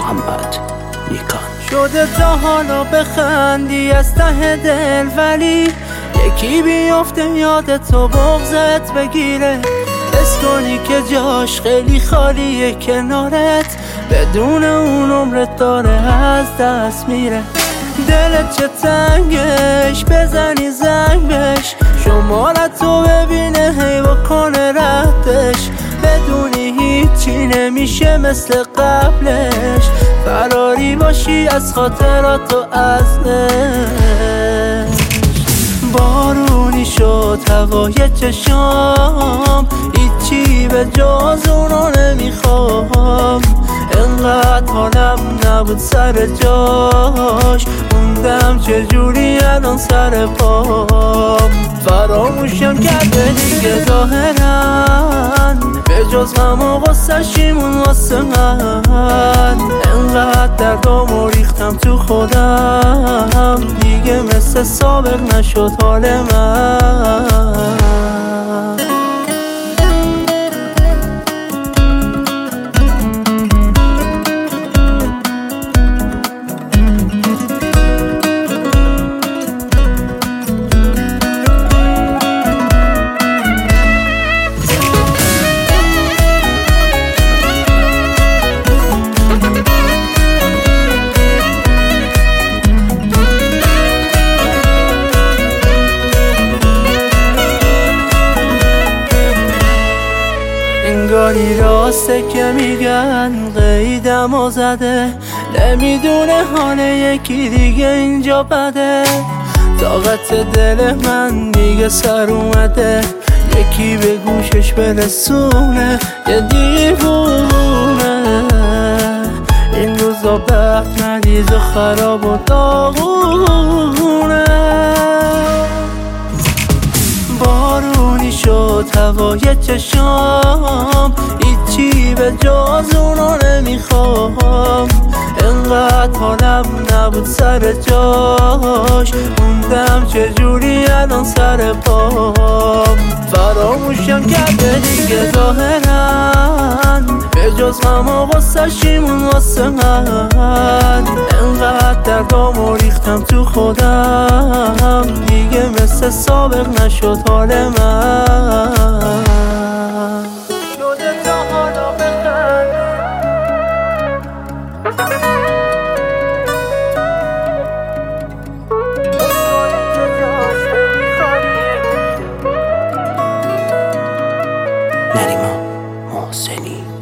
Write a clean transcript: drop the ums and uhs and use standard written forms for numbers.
محمد نیکان. شده تا حالا بخندی از ته دل، ولی یکی بیفته یادت و بغضت بگیره، حس کنی که جاش خیلی خالیه کنارت، بدون اون عمرت داره از دست میره. دلت چه تنگش، بزنی زنگ بش، شمارتو ببینه هی بکنه ردش، بدونی هیچی نمیشه مثل قبلش، فراری باشی از خاطرات و ازش. بارونی شد هوای چشام، هیچی به جز اونو نمیخوام، انقدر حالم نبود سر جاش، موندم چجوری الان سر پام، فراموشم کرده دیگه ظاهرن، به جز غم و غصه‌شیمون واسه من، انقدر دردامو ریختم تو خودم، دیگه مثل سابق نشد حال من. انگاری راسته که میگن قیدم و زده، نمیدونه حال یکی دیگه اینجا بده، طاقت دل من دیگه سر اومده، یکی به گوشش برسونه یه دیوونه، این روزا بخت مریض و خراب و داغونه. بارونی شد هوای چشام، هیچی به جز اونو نمیخوام، انقدر حالم نبود سر جاش، موندم چجوری الان سر پام، فراموشم کرده دیگه ظاهرن، به جز غم و غصه‌شیمون واسه من، انقدر دردامو ریختم تو خودم، دیگه مثل سابق نشد حال من. شده تا حالا بخندی نریما محسنی.